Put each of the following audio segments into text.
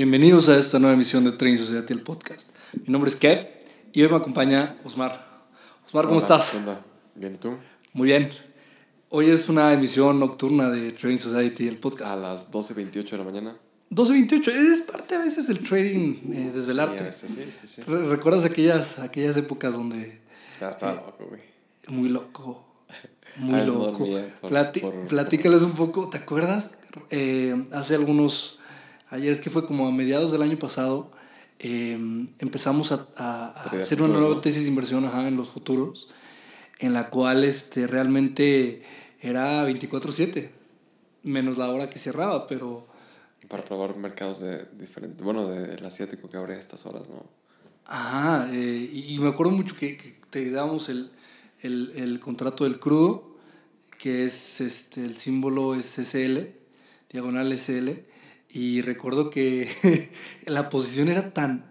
Bienvenidos a esta nueva emisión de Trading Society, el podcast. Mi nombre es Kev y hoy me acompaña Osmar. Osmar, ¿cómo estás? ¿Qué onda? ¿Bien y tú? Muy bien. Hoy es una emisión nocturna de Trading Society, el podcast. A las 12:28 de la mañana. 12:28, es parte a veces del trading, desvelarte. Sí, a veces sí. ¿Recuerdas aquellas épocas donde... Ya estaba loco, güey. Muy loco, muy A veces no loco. dormía Platícales un poco, ¿te acuerdas? Hace algunos... Ayer es que fue como a mediados del año pasado, empezamos a hacer una nueva tesis de inversión en los futuros, en la cual realmente era 24/7, menos la hora que cerraba, pero... Para probar mercados de diferentes. Bueno, del asiático que habría a estas horas, ¿no? Ajá, y me acuerdo mucho que te damos el contrato del crudo, que es el símbolo es SL, diagonal SL, y recuerdo que la posición era tan,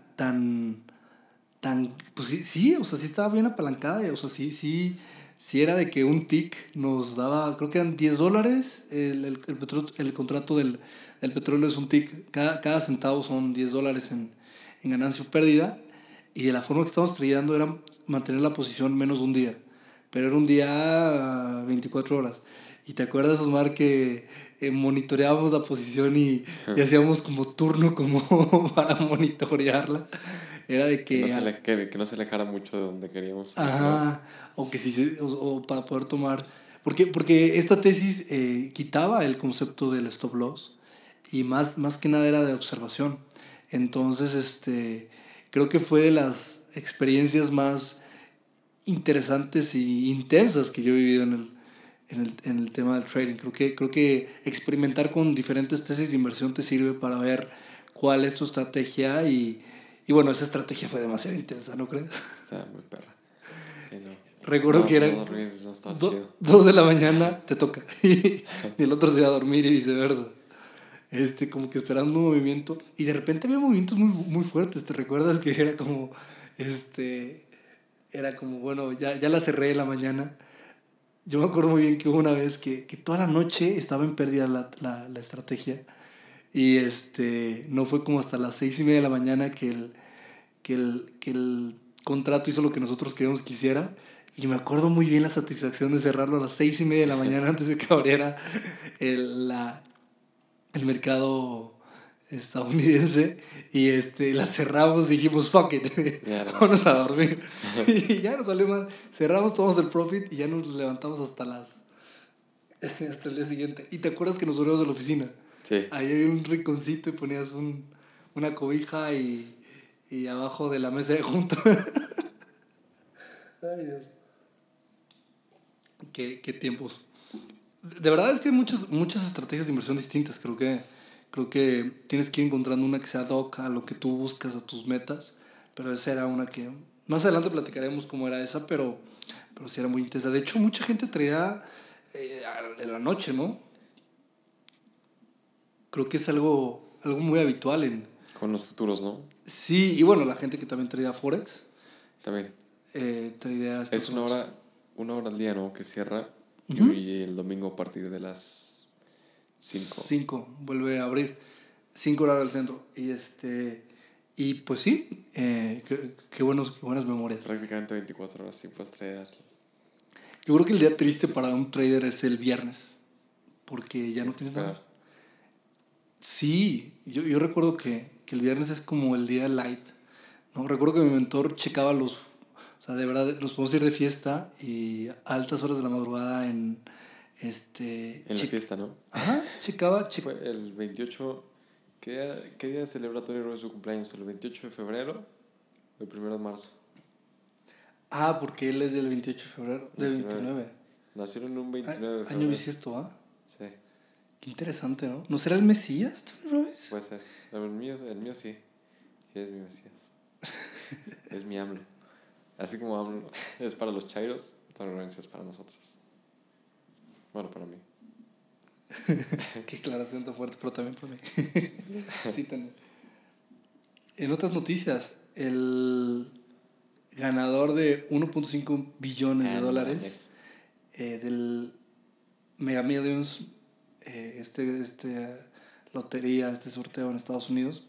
pues sí, o sea, sí estaba bien apalancada, o sea, sí era de que un tick nos daba, creo que eran $10, el contrato del petróleo es un tick, cada centavo son $10 en ganancia o pérdida, y de la forma que estábamos trayendo era mantener la posición menos de un día, pero era un día 24 horas. Y te acuerdas, Osmar, que monitoreábamos la posición y hacíamos como turno como para monitorearla. Era de que... Que no se alejara mucho de donde queríamos. Ajá, o que sí, o para poder tomar... Porque esta tesis quitaba el concepto del stop loss y más que nada era de observación. Entonces, creo que fue de las experiencias más interesantes y intensas que yo he vivido en el tema del trading. Creo que experimentar con diferentes tesis de inversión te sirve para ver cuál es tu estrategia y bueno, esa estrategia fue demasiado intensa, ¿no crees? Estaba muy perra. Sí, no. Recuerdo que era no dormir, no estaba chido. 2 de la mañana, te toca, y el otro se iba a dormir y viceversa. Como que esperando un movimiento, y de repente había movimientos muy fuertes. ¿Te recuerdas que era como, era como, bueno, ya la cerré en la mañana? Yo me acuerdo muy bien que hubo una vez que toda la noche estaba en pérdida la estrategia, y no fue como hasta las 6:30 de la mañana que el contrato hizo lo que nosotros queríamos que hiciera. Y me acuerdo muy bien la satisfacción de cerrarlo a las 6:30 de la mañana antes de que abriera el mercado estadounidense. Y la cerramos y dijimos, fuck it, vámonos a dormir. Y ya nos salió mal. Cerramos, tomamos el profit y ya nos levantamos hasta el día siguiente. ¿Y te acuerdas que nos dormimos de la oficina? Sí. Ahí había un rinconcito y ponías una cobija y abajo de la mesa de junto. Ay, Dios. ¿Qué tiempos? De verdad es que hay muchas estrategias de inversión distintas. Creo que tienes que ir encontrando una que sea ad hoc a lo que tú buscas, a tus metas. Pero esa era una que... Más adelante platicaremos cómo era esa, pero sí era muy intensa. De hecho, mucha gente traía en la noche, ¿no? Creo que es algo muy habitual Con los futuros, ¿no? Sí, y bueno, la gente que también traía Forex. También. Traía Es una hora al día, ¿no? Que cierra. Uh-huh. Y el domingo a partir de las 5. 5, vuelve a abrir. 5 horas al centro. Y pues sí, qué buenas memorias. Prácticamente 24 horas sí puedes traer. Yo creo que el día triste para un trader es el viernes, porque ya no tienes nada. Sí, yo recuerdo que el viernes es como el día light, ¿no? Recuerdo que mi mentor checaba o sea, de verdad, nos podemos ir de fiesta y a altas horas de la madrugada En la fiesta, ¿no? Ajá, checaba. Fue el 28... ¿Qué día celebratorio era su cumpleaños? ¿El 28 de febrero o el 1 de marzo? Ah, porque él es del 28 de febrero, del 29. Nació en un 29 de febrero. Año bisiesto, ¿ah? Sí. Qué interesante, ¿no? ¿No será el Mesías, Tony Robbins? Puede ser. El mío sí. Sí, es mi Mesías. Es mi AMLO. Así como AMLO es para los chairos, Tony Robbins es para nosotros. Bueno, para mí. Qué declaración tan fuerte, pero también para mí. Sí, tenés. En otras noticias, el ganador de 1.5 billones de dólares del Mega Millions, lotería, sorteo en Estados Unidos,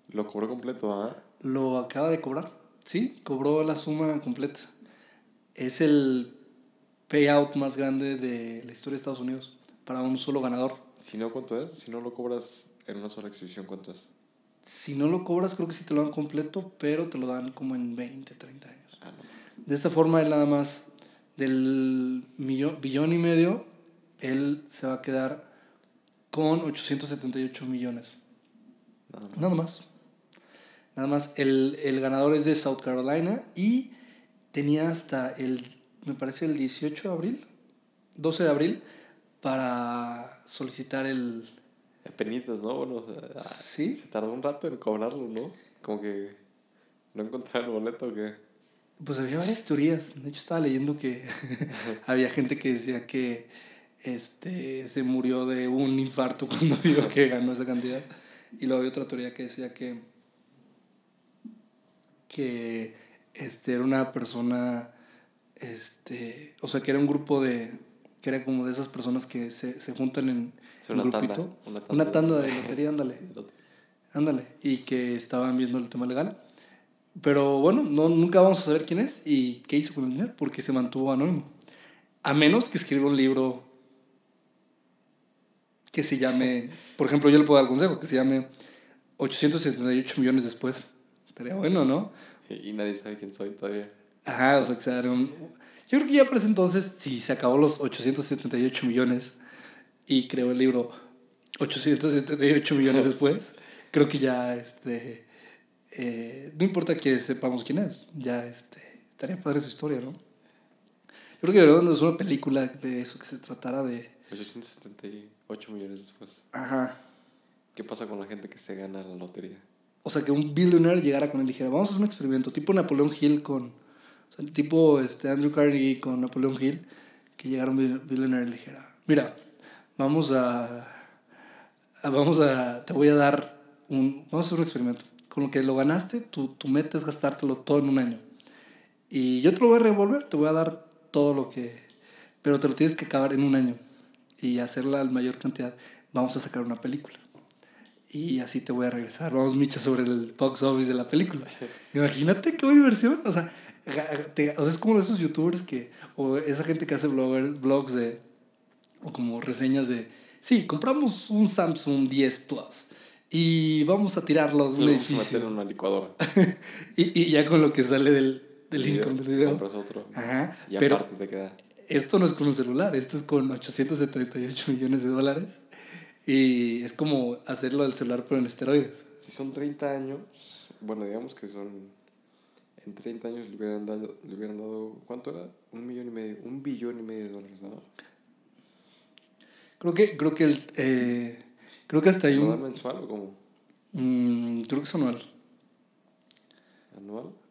Lo cobró completo, ¿ah? Lo acaba de cobrar. Sí, cobró la suma completa. Es el payout más grande de la historia de Estados Unidos para un solo ganador. Si no, ¿cuánto es? Si no lo cobras en una sola exhibición, ¿cuánto es? Si no lo cobras, creo que sí te lo dan completo, pero te lo dan como en 20, 30 años. Ah, no. De esta forma, él nada más del billón y medio, él se va a quedar con 878 millones. Nada más. Nada más. El ganador es de South Carolina y tenía hasta me parece el 18 de abril, 12 de abril, para solicitar el... Penitas, ¿no? Bueno, o sea, ¿Sí? se tardó un rato en cobrarlo, ¿no? Como que no encontrar el boleto o qué. Pues había varias teorías. De hecho, estaba leyendo que había gente que decía que se murió de un infarto cuando vio que ganó esa cantidad. Y luego había otra teoría que decía que era una persona, o sea, que era un grupo que era como de esas personas que se juntan en Una grupito. tanda. Una tanda de lotería, ándale. Ándale. Y que estaban viendo el tema legal. Pero bueno, nunca vamos a saber quién es y qué hizo con el dinero, porque se mantuvo anónimo. A menos que escriba un libro que se llame, por ejemplo, yo le puedo dar el consejo, que se llame 878 millones después. Estaría bueno, ¿no? Y nadie sabe quién soy todavía. Ajá, o sea, que se daría un... Yo creo que ya para ese entonces, si se acabó los 878 millones y creó el libro 878 millones después, creo que ya, no importa que sepamos quién es, ya, estaría padre su historia, ¿no? Yo creo que deberíamos hacer una película de eso, que se tratara de... 878 millones después. Ajá. ¿Qué pasa con la gente que se gana la lotería? O sea, que un billionaire llegara con él y dijera, vamos a hacer un experimento, tipo Napoleón Hill con... O sea, tipo Andrew Carnegie con Napoleón Hill, que llegara un billionaire y le dijera, mira, vamos te voy a dar vamos a hacer un experimento. Con lo que lo ganaste, tu meta es gastártelo todo en un año. Y yo te lo voy a revolver, te voy a dar todo lo que... Pero te lo tienes que acabar en un año y hacerla la mayor cantidad. Vamos a sacar una película. Y así te voy a regresar. Vamos, Micha, sobre el box office de la película. Imagínate qué buena inversión. O sea, es como esos youtubers o esa gente que hace blogs o como reseñas de, sí, compramos un Samsung 10 Plus y vamos a tirarlo de un edificio. Vamos a meter en una licuadora. y ya con lo que sale del income del video. Compras otro. Ajá. Y pero aparte te queda. Esto no es con un celular, esto es con 878 millones de dólares. Y es como hacerlo del celular pero en esteroides. Si son 30 años, bueno, digamos que son... En 30 años le hubieran dado ¿cuánto era? 1,5 millones, $1,5 billones, ¿no? Creo que creo que hasta hay ¿Anual mensual o cómo? Creo que es anual. ¿Anual?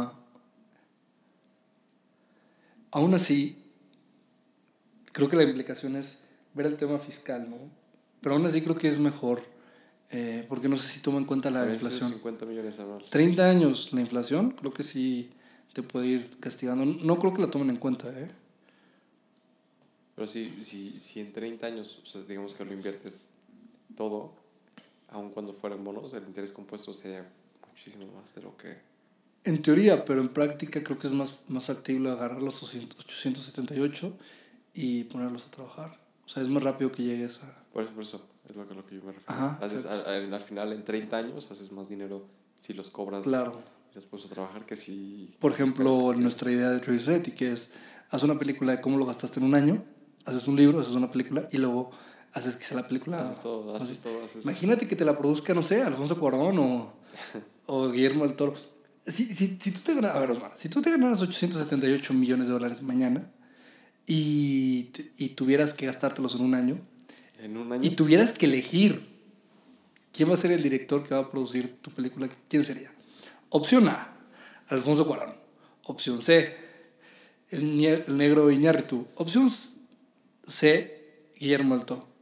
Aún así, creo que la implicación es ver el tema fiscal, ¿no? Pero aún así creo que es mejor, porque no sé si toma en cuenta la inflación. 50 millones anual. 30 años la inflación, creo que sí te puede ir castigando. No creo que la tomen en cuenta, ¿eh? Pero si en 30 años, o sea, digamos que lo inviertes todo, aun cuando fueran bonos, el interés compuesto sería muchísimo más de lo que... En teoría, pero en práctica creo que es más factible agarrar los 878 y ponerlos a trabajar. O sea, es más rápido que llegues a... Por eso es lo que yo me refiero. Ajá, al final, en 30 años, haces más dinero si los cobras, claro, y los pones a trabajar que si... Por ejemplo, nuestra idea de Travis Reddy, que es, haz una película de cómo lo gastaste en un año, haces un libro, haces una película y luego haces que sea la película... Haces todo. Imagínate que te la produzca, no sé, Alfonso Cuarón o Guillermo del Toro. Si tú te ganaras, a ver, Osmar, si tú te ganaras 878 millones de dólares mañana y tuvieras que gastártelos en un año, y tuvieras que elegir quién va a ser el director que va a producir tu película, ¿quién sería? Opción A, Alfonso Cuarón. Opción C, el negro Iñárritu. Opción C, Guillermo del Toro.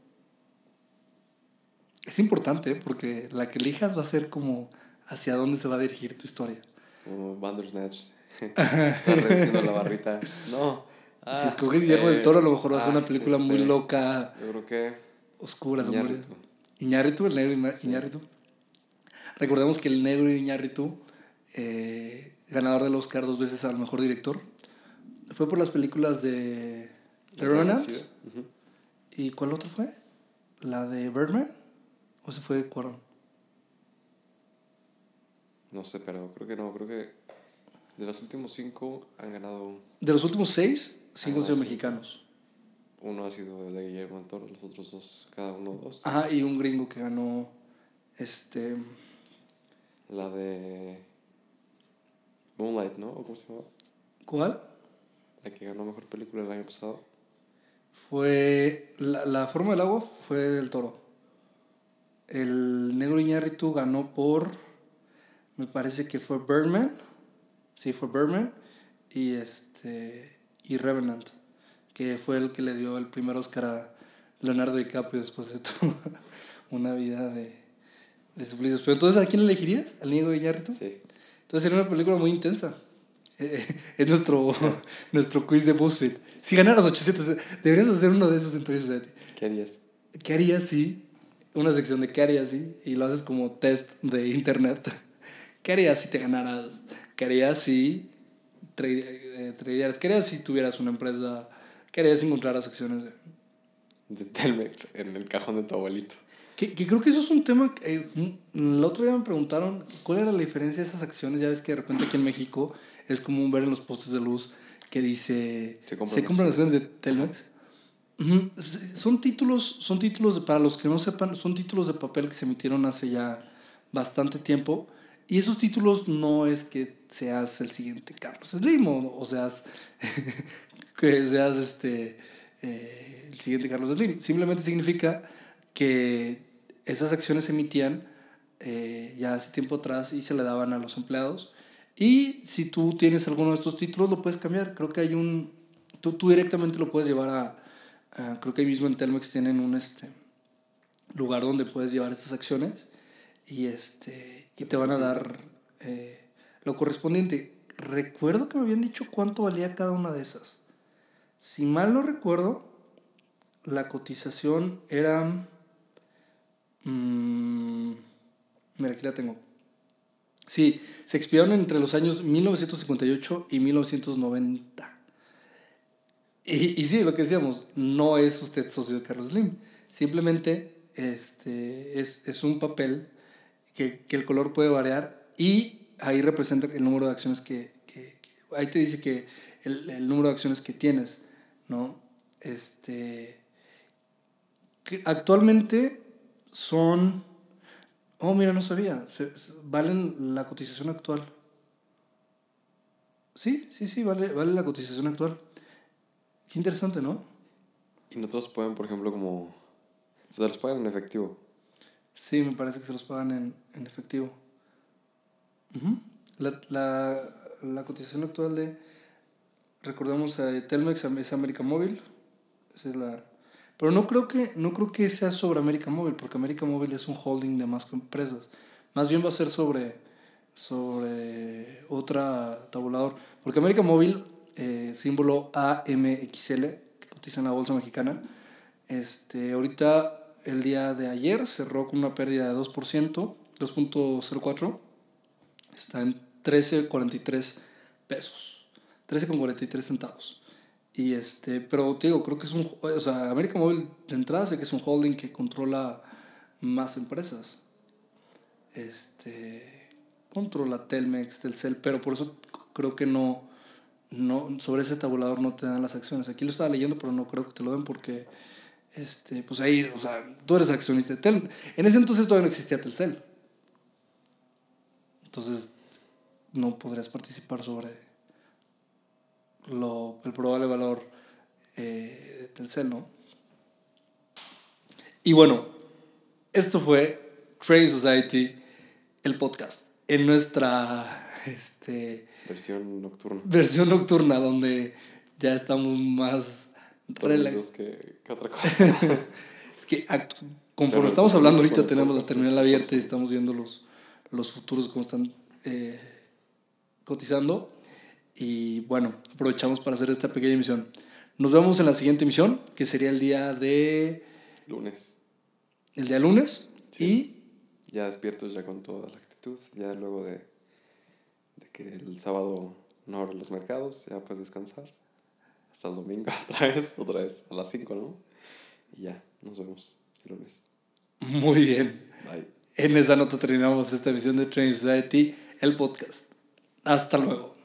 Es importante porque la que elijas va a ser como hacia dónde se va a dirigir tu historia. Como Bandersnatch. Está reduciendo la barbita. No. Si escoges Guillermo del Toro, a lo mejor va a ser una película muy loca. Yo creo que... Oscura, Iñárritu, el negro Iñárritu. Recordemos que el negro Iñárritu, ganador del Oscar 2 veces al mejor director, fue por las películas de The Revenant. Uh-huh. ¿Y cuál otro fue? ¿La de Birdman? ¿O se fue Cuarón? No sé, pero creo que no. Creo que de los últimos 5 han ganado... De los últimos 6, 5 han sido mexicanos. Uno ha sido de Guillermo del Toro, los otros 2, cada uno 2. Ajá, y un gringo que ganó la de Moonlight, ¿no? ¿O cómo se llama? ¿Cuál? La que ganó mejor película el año pasado. Fue la forma del agua, fue del Toro. El negro Iñárritu ganó por, me parece que fue Birdman. Sí, fue Birdman. Y Revenant, que fue el que le dio el primer Oscar a Leonardo DiCaprio después de toda una vida de suplicios. Pero entonces, ¿a quién elegirías? ¿Al negro Iñárritu? Sí. Entonces sería una película muy intensa. Es nuestro quiz de BuzzFeed. Si ganaras 800, deberías hacer uno de esos en Toy Society. ¿Qué harías? ¿Qué harías si? Una sección de ¿qué harías si? Y lo haces como test de internet. ¿Qué harías si te ganaras? ¿Qué harías si tradearas? ¿Qué harías si tuvieras una empresa? ¿Qué harías si encontraras acciones de Telmex en el cajón de tu abuelito? Que creo que eso es un tema. El otro día me preguntaron cuál era la diferencia de esas acciones. Ya ves que de repente aquí en México es común ver en los postes de luz que dice se compran acciones de Telmex. Uh-huh. Son títulos para los que no sepan, son títulos de papel que se emitieron hace ya bastante tiempo. Y esos títulos no es que seas el siguiente Carlos Slim o seas que seas el siguiente Carlos Slim. Simplemente significa que esas acciones se emitían ya hace tiempo atrás y se le daban a los empleados. Y si tú tienes alguno de estos títulos, lo puedes cambiar. Creo que hay tú directamente lo puedes llevar creo que ahí mismo en Telmex tienen un lugar donde puedes llevar estas acciones y te van a dar lo correspondiente. Recuerdo que me habían dicho cuánto valía cada una de esas. Si mal no recuerdo, la cotización era... mira, aquí la tengo. Sí, se expidieron entre los años 1958 y 1990. Y sí, lo que decíamos, no es usted socio de Carlos Slim. Simplemente es un papel que el color puede variar y ahí representa el número de acciones que ahí te dice que el número de acciones que tienes, ¿no? Que actualmente son... Oh, mira, no sabía. Valen la cotización actual. Sí, vale la cotización actual. Qué interesante, ¿no? Y nosotros pueden, por ejemplo, como... ¿Se los pagan en efectivo? Sí, me parece que se los pagan en efectivo. Uh-huh. La cotización actual de... Recordemos, Telmex es América Móvil. Esa es la... Pero no creo que sea sobre América Móvil, porque América Móvil es un holding de más empresas. Más bien va a ser sobre otra tabulador. Porque América Móvil, símbolo AMXL, que cotiza en la bolsa mexicana, ahorita el día de ayer cerró con una pérdida de 2%, 2.04. Está en 13.43 pesos, 13.43 centavos. Pero te digo, creo que es América Móvil de entrada sé que es un holding que controla más empresas. Controla Telmex, Telcel, pero por eso creo que no sobre ese tabulador no te dan las acciones. Aquí lo estaba leyendo, pero no creo que te lo den porque pues ahí, o sea, tú eres accionista de Telmex. En ese entonces todavía no existía Telcel. Entonces no podrías participar sobre el probable valor de Telcel, ¿no? Y bueno, esto fue Trade Society, el podcast, en nuestra versión nocturna, donde ya estamos más relax que otra cosa. Es que conforme estamos hablando ahorita tenemos la terminal abierta y estamos viendo los futuros cómo están cotizando. Y bueno, aprovechamos para hacer esta pequeña emisión. Nos vemos en la siguiente emisión, que sería el día de... lunes. El día lunes. Sí. ya despiertos, ya con toda la actitud, ya luego de que el sábado no abren los mercados, ya puedes descansar. Hasta el domingo otra vez, a las 5, ¿no? Y ya, nos vemos el lunes. Muy bien. Bye. En esa nota terminamos esta emisión de Train Society, el podcast. Hasta luego.